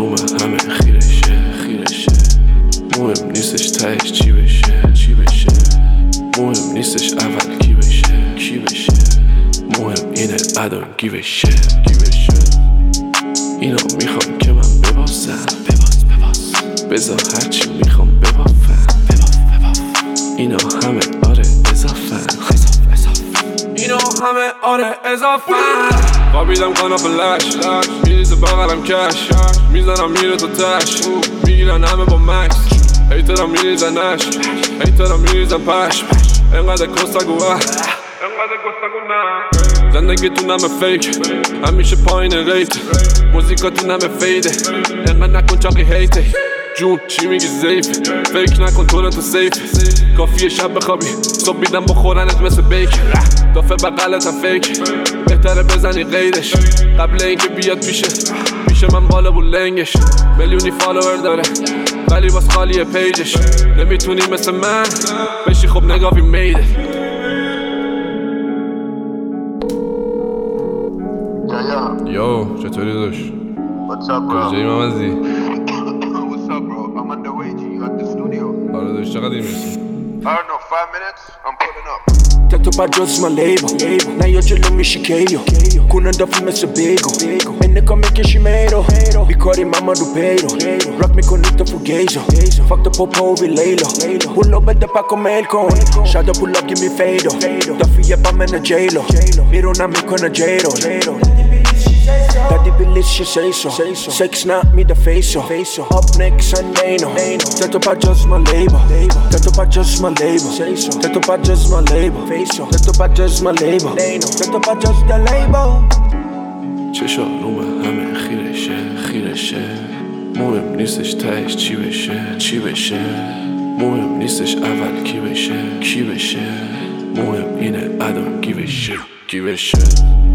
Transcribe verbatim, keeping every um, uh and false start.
رومه همه خیرشه خیرشه مهم نیستش تهش چی بشه چی بشه مهم نیستش اول کی بشه کی بشه مهم اینه I don't give a shit give a shit اینا میخوام که من بباسم بباس بباس بذار هرچی میخوام ببافم بباف بباف اینا همه آره اضافن اینا همه آره اضافن خوابیدم کانا فلش میریزه بغلم کش میزنم میره تو تش میگیرن همه با مکس هیترم میریزنش هیترم میریزن پشم انقدر کستگو انقدر گستگو نه زندگی تو نمه فیک همیشه پایین ریت موزیکاتون همه فیده انقدر نکن چاقی هیته جون چی میگی زیف فیک نکن تو تو سیف کافیه شب بخوابی صبح بیدم بخورنت مثل بیک دافه بقلت هم فیک بهتره بزنی غیرش قبل اینکه بیاد پیشه پیشه من بالا بود لنگش میلیونی فالوور داره ولی باز خالیه پیجش نمیتونی مثل من بشی خب نگاهی میده یو چطوری داشت؟ What's up, bro? کجایی ممزی؟ What's up, bro? I'm on the way to you at the studio. آره داشت چقدر این میرسی؟ I don't know, five minutes? I'm pulling up. Tanto pa' Jones my label Na io ce l'ho miscicchio Con un doffo messo bego E ne come che ci mero Bicori mamma du peiro Rock me con il fugazo Fuck the popo vi lelo Pull up at the pa' come il con Shadow pull up give me fado Duffy up I'm in a jailo Miro na me con a jailo Daddy Billis she say so Sex not me the face so Up next Sunday no Tanto pa' Jones my label Tanto pa' Jones my label Tanto pa' Jones my label Tanto pa' Jones my label Tanto pa' Jones the label چشا رومه همه خیرشه خیرشه مهم نیستش تهش چی بشه چی بشه مهم نیستش اول کی بشه کی بشه مهم اینه I don't give a shit give a shit